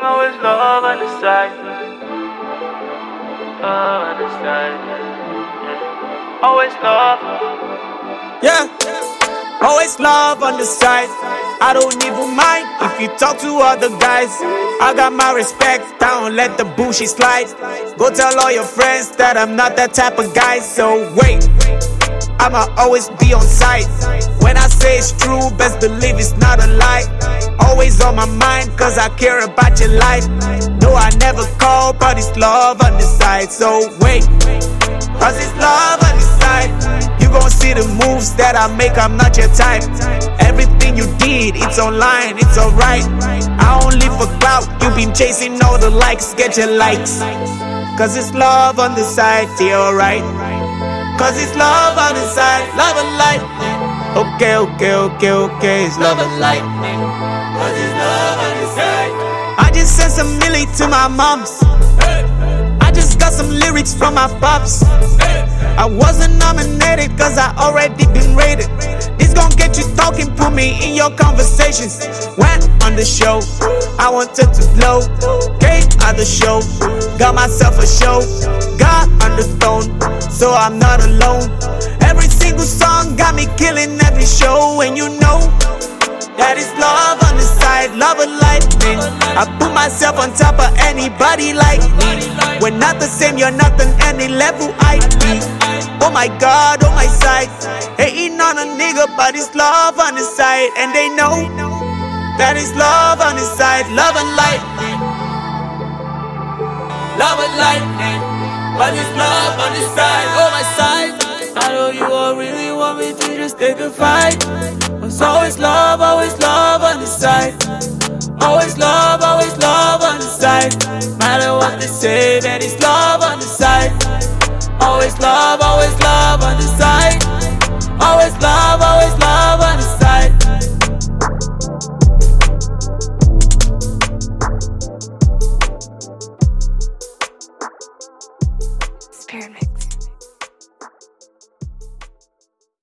Always love on the side. On the side. Always love. Yeah, always love on the side. I don't even mind if you talk to other guys. I got my respect, I don't let the bullshit slide. Go tell all your friends that I'm not that type of guy. So wait, I'ma always be on site. When I say it's true, best believe it's not a lie. Always on my mind, cause I care about your life. No, I never call, but it's love on the side. So wait, cause it's love on the side. You gon' see the moves that I make, I'm not your type. Everything you did, it's online, it's alright. I don't live for clout, you been chasing all the likes, get your likes. Cause it's love on the side, yeah, alright. Cause it's love on the side, love and light. Okay, it's love and light. Cause it's love on the side. I just sent some milli to my moms. I just got some lyrics from my pops. I wasn't nominated cause I already been rated. This gon' get you talking, put me in your conversations. Went on the show, I wanted to blow. Came out the show, got myself a show. Got on the throne, so I'm not alone. Every single song got me killing every show. And you know that it's love on the side, love and lightning. I put myself on top of anybody like me. We're not the same, you're not on any level I be. Oh my God, on my side. Hating on a nigga, but it's love on the side. And they know that it's love on the side, love and lightning. Love and lightning, but it's love on the side, on my side. I know you all really want me to just take a fight. It's always love on the side. Always love on the side. Matter what they say, that it's love on the side. Always love on the side. Always love